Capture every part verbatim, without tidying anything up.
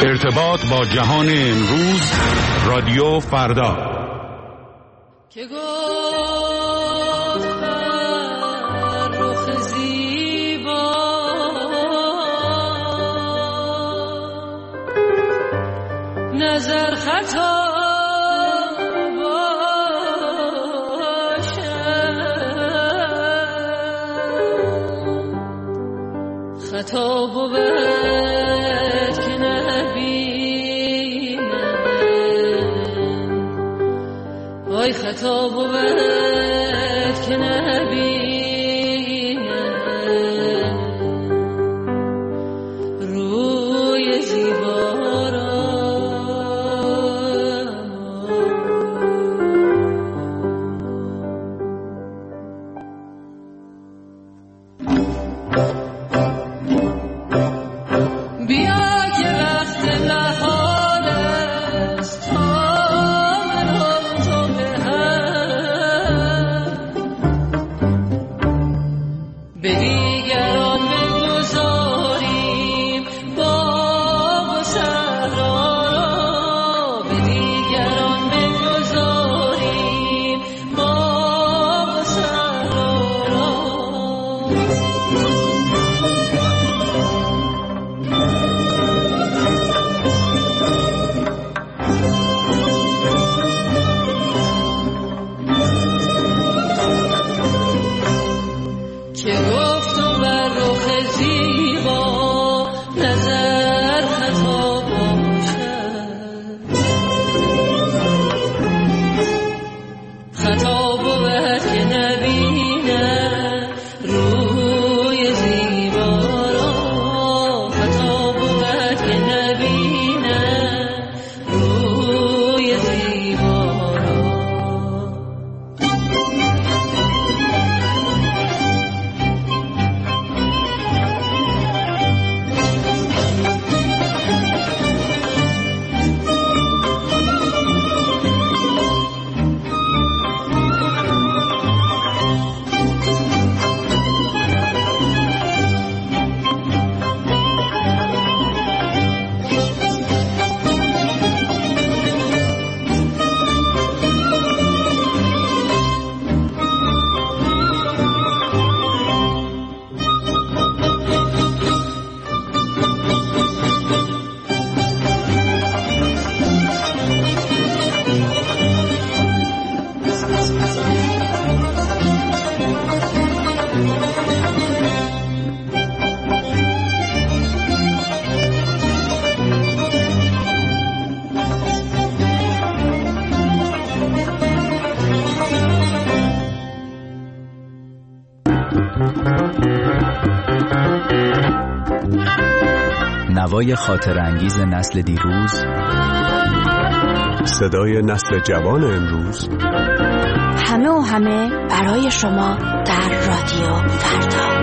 ارتباط با جهان امروز، رادیو فردا. که گفت بر رخ زیبا نظر خطا خطا بود که نبینم، وای خطا بود که نبینم روی زیبا را. نوای خاطر انگیز نسل دیروز، صدای نسل جوان امروز، همه و همه برای شما در رادیو فردا.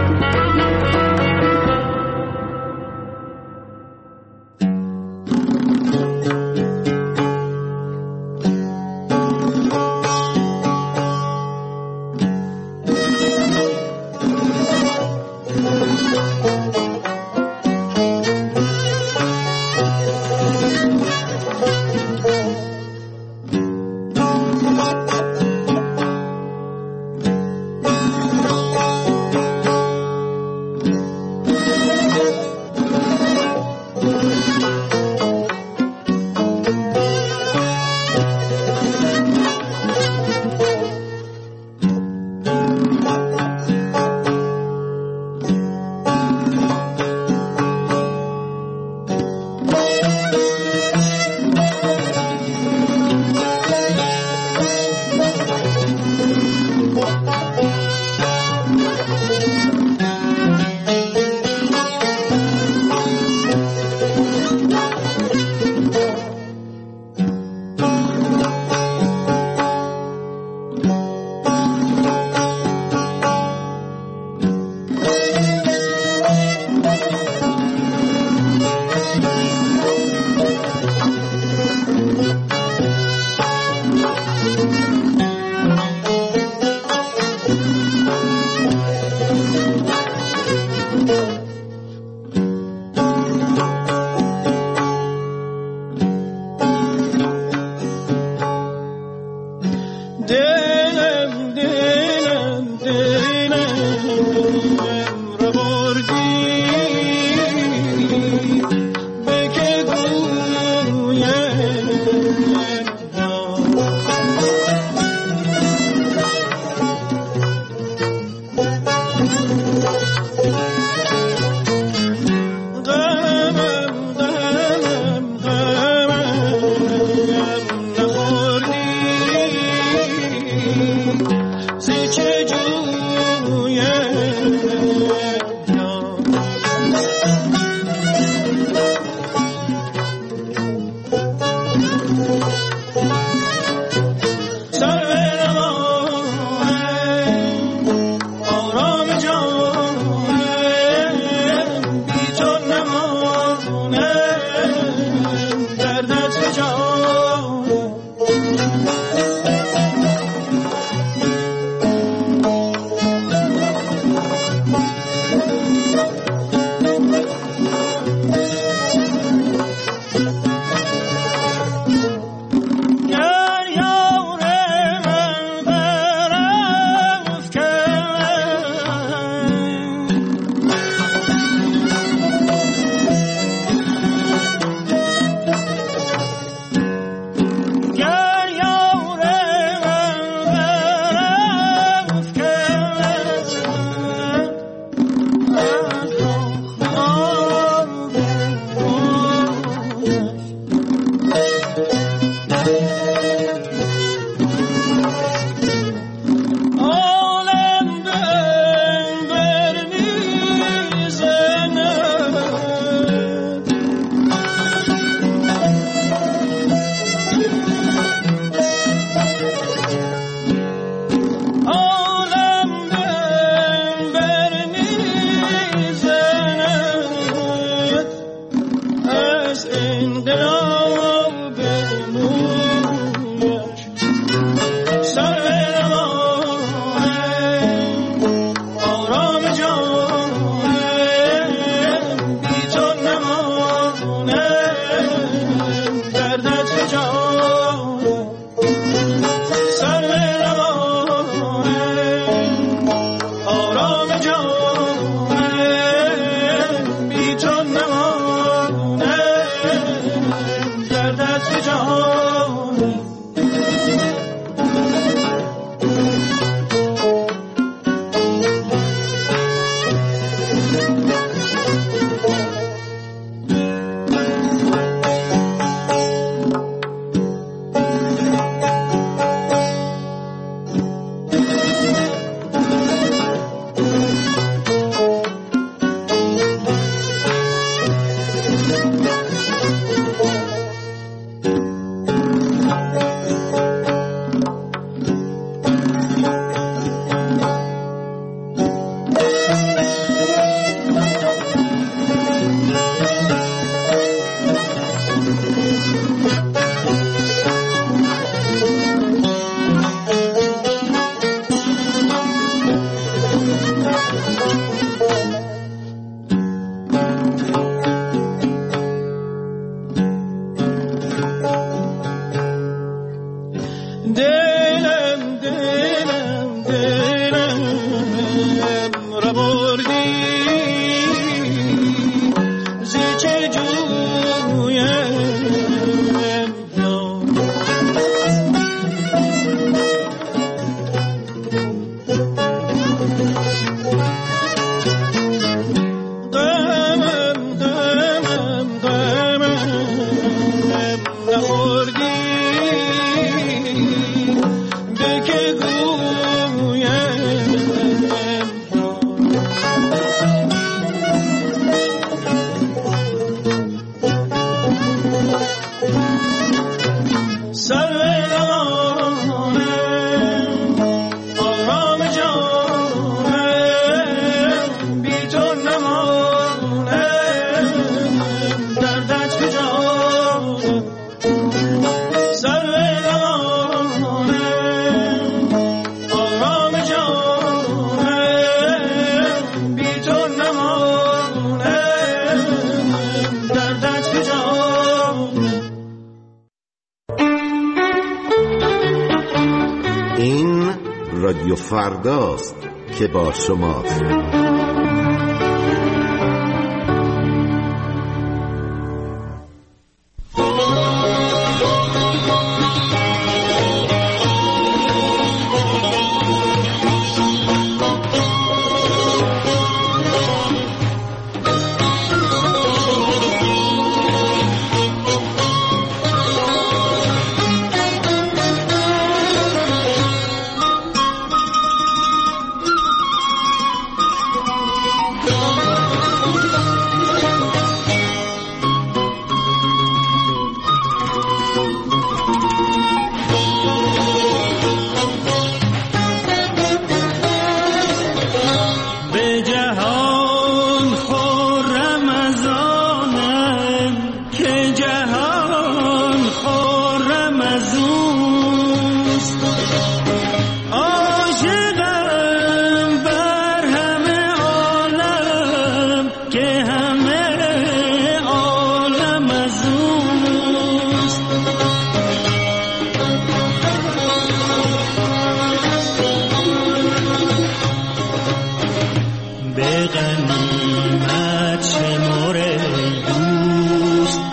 رادیو فرداست که با شماست.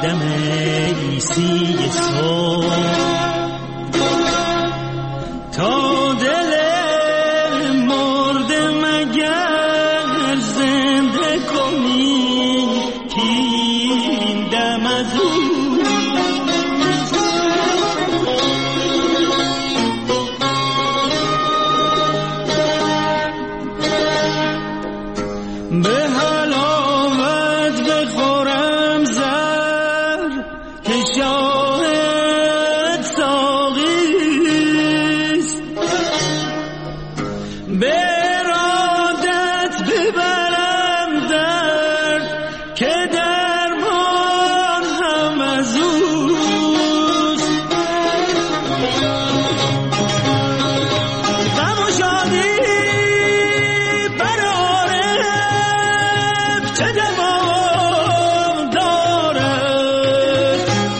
دم عیسی صبح تا دل مرده مگر زنده کنی که این دم از به حلاوت بخورم زر که شاهد ساقیست، به ارادت ببرم درد که درمان هم از اوست. غم و شادی چه دوام دارد،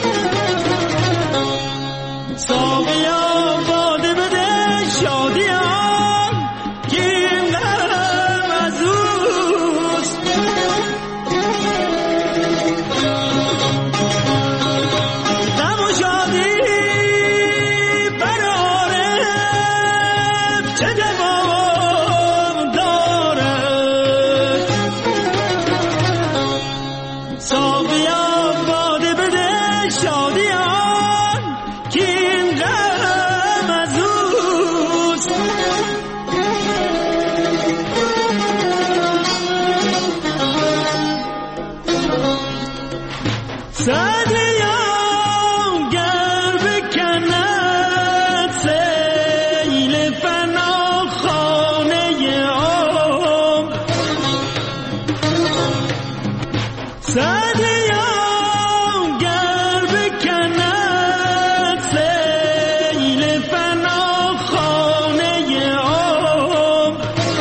ساقیا باده بده شادیان که این غم از اوست. غم و شادی برارم چه دوام دارد، ساقیا باده بده شادیان که این غم از اوست. سعدیا گر بکند سیل فنا خانه عمر، سعدیا گر بکند سیل فنا خانه عمر،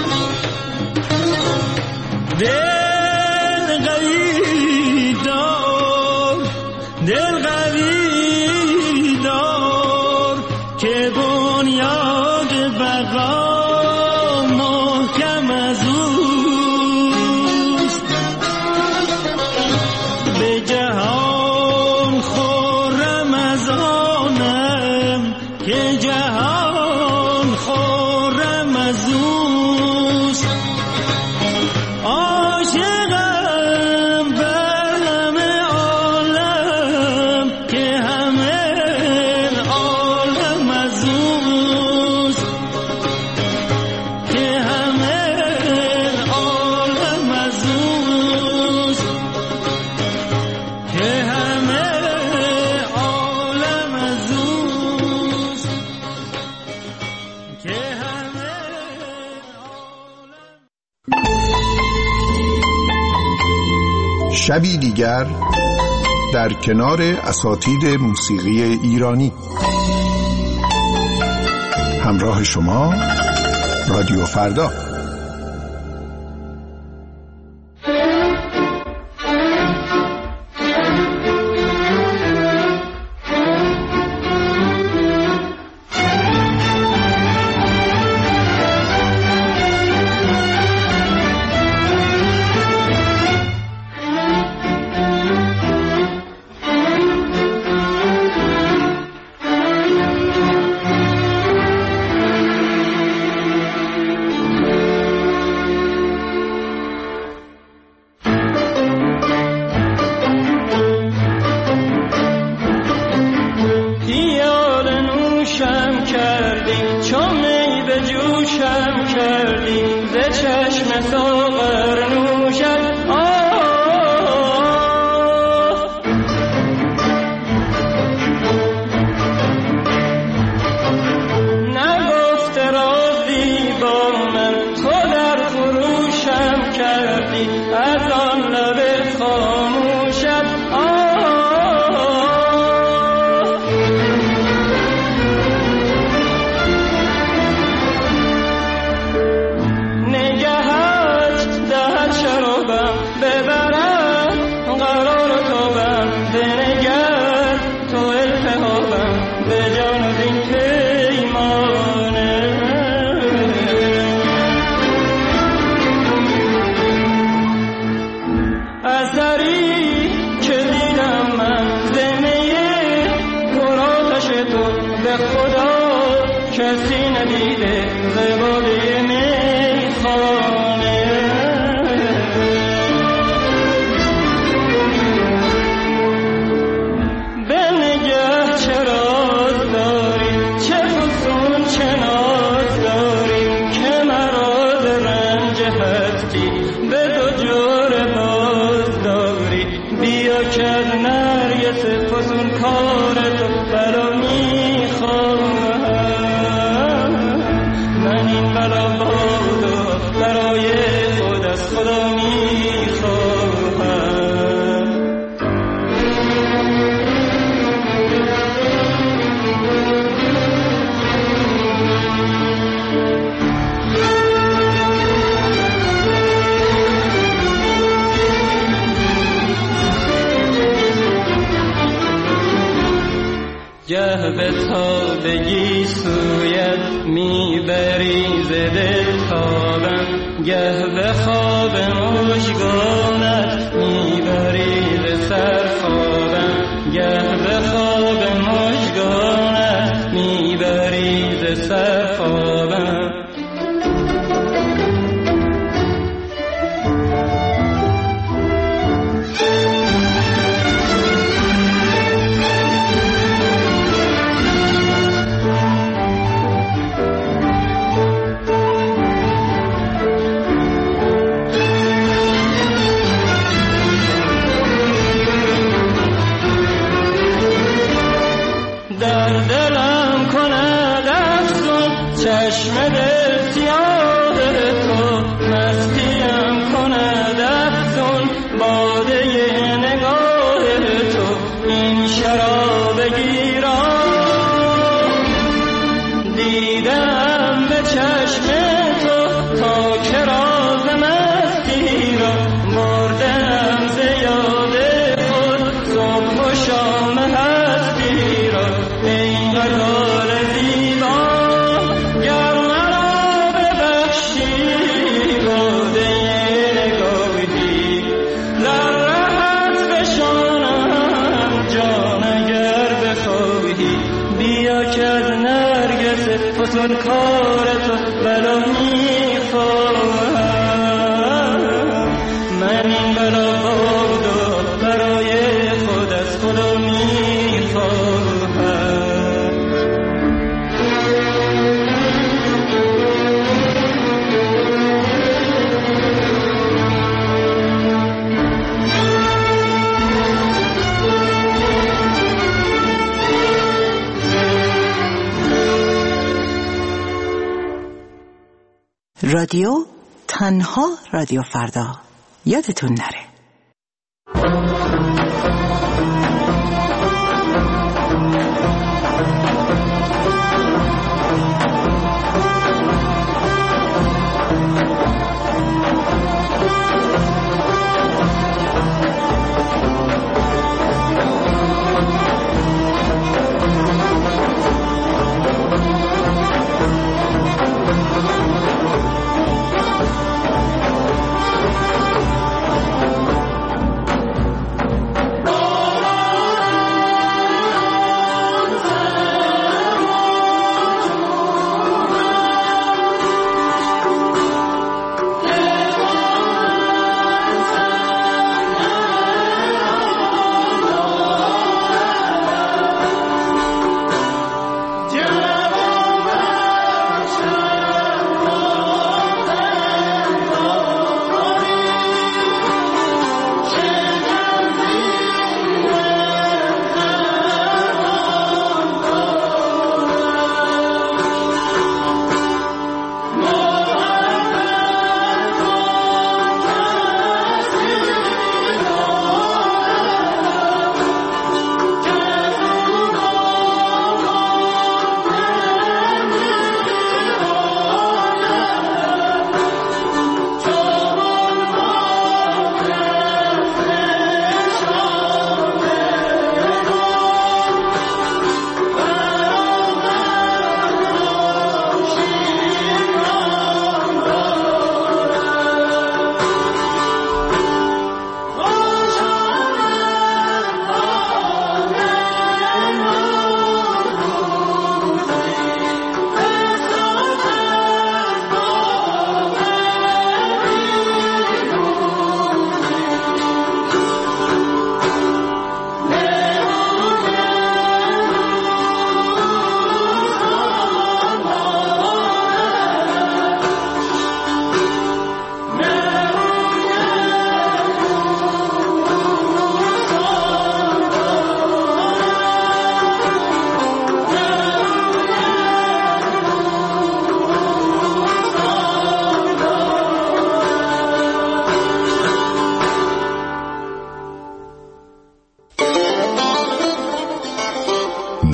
دل قوی دار، دل قوی دار که بنیاد بقا محکم از اوست. به جهان خورم از آنم که جهان خورم از اوست. عاشقم بر همه عالم که همه عالم از اوست، که همه عالم از اوست، که همه عالم از اوست، که همه شبی دیگر در کنار اساتید موسیقی ایرانی. همراه شما رادیو فردا. نگهت نرگس فسون کار تو بلا میخواهم. من این بلا بادو برای خود از خدا میخواهم. گه به تابگی سویت میبری ز دل تابم، گه به خواب مژگانت میبری ز سر خوابم، گه به خواب مژگانت میبری ز سر خوابم. چشم دل سیاه تو مستیم کند افزون، باده نگاه تو این شراب گیران. دیدم به چشم تو تا که راز مستی را بردم ز یاد خود صبح و شام هستی را. ای غزال زیبا فسون کار تو بلا میخواهم. من این بلا بادو برای خود از خدا میخواهم. رادیو تنها رادیو فردا، یادتون نره.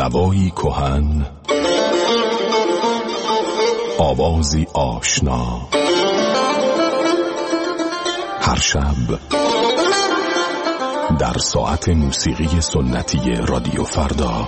نوایی کهن، آوازی آشنا، هر شب در ساعت موسیقی سنتی رادیو فردا.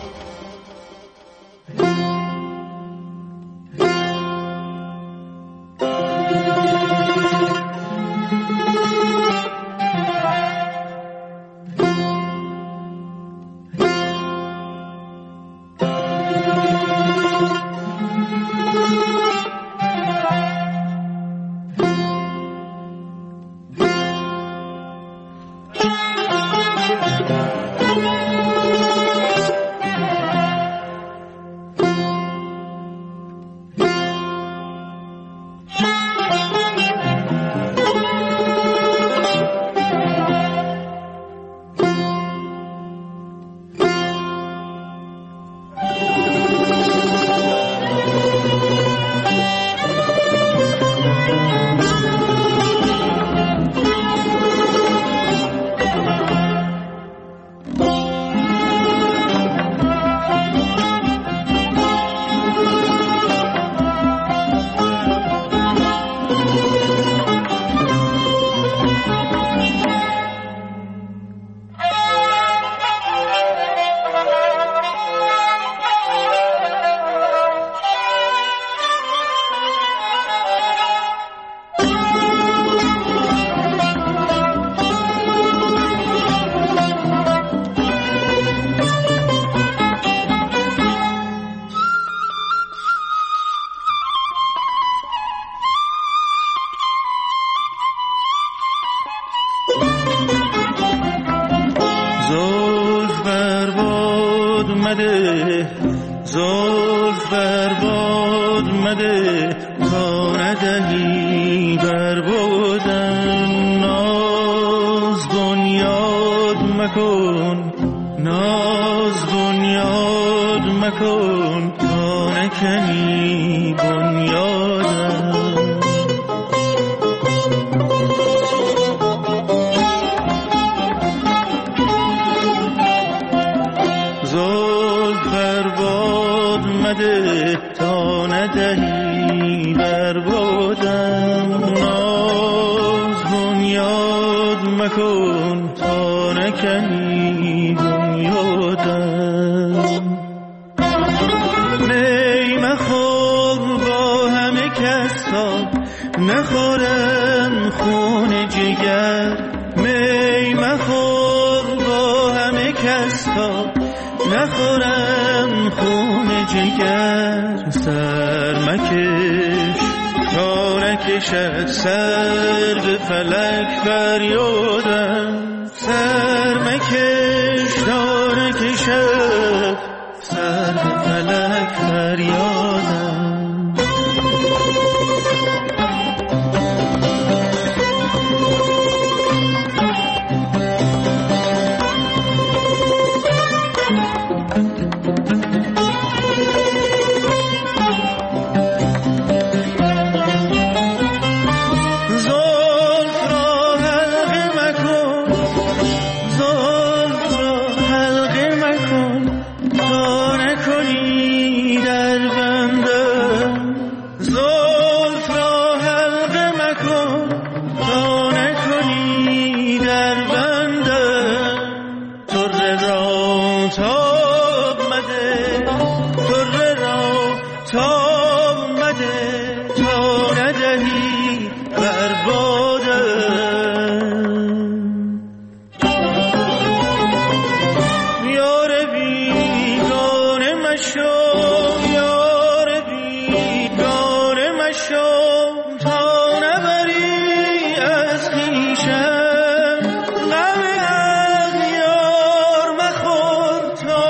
غم اغیار مخور تا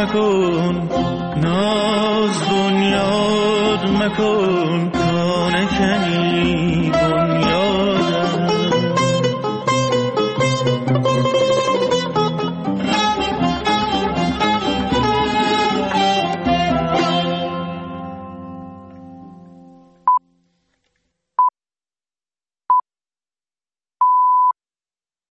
مکن ناز بنیاد مکن تا نکنی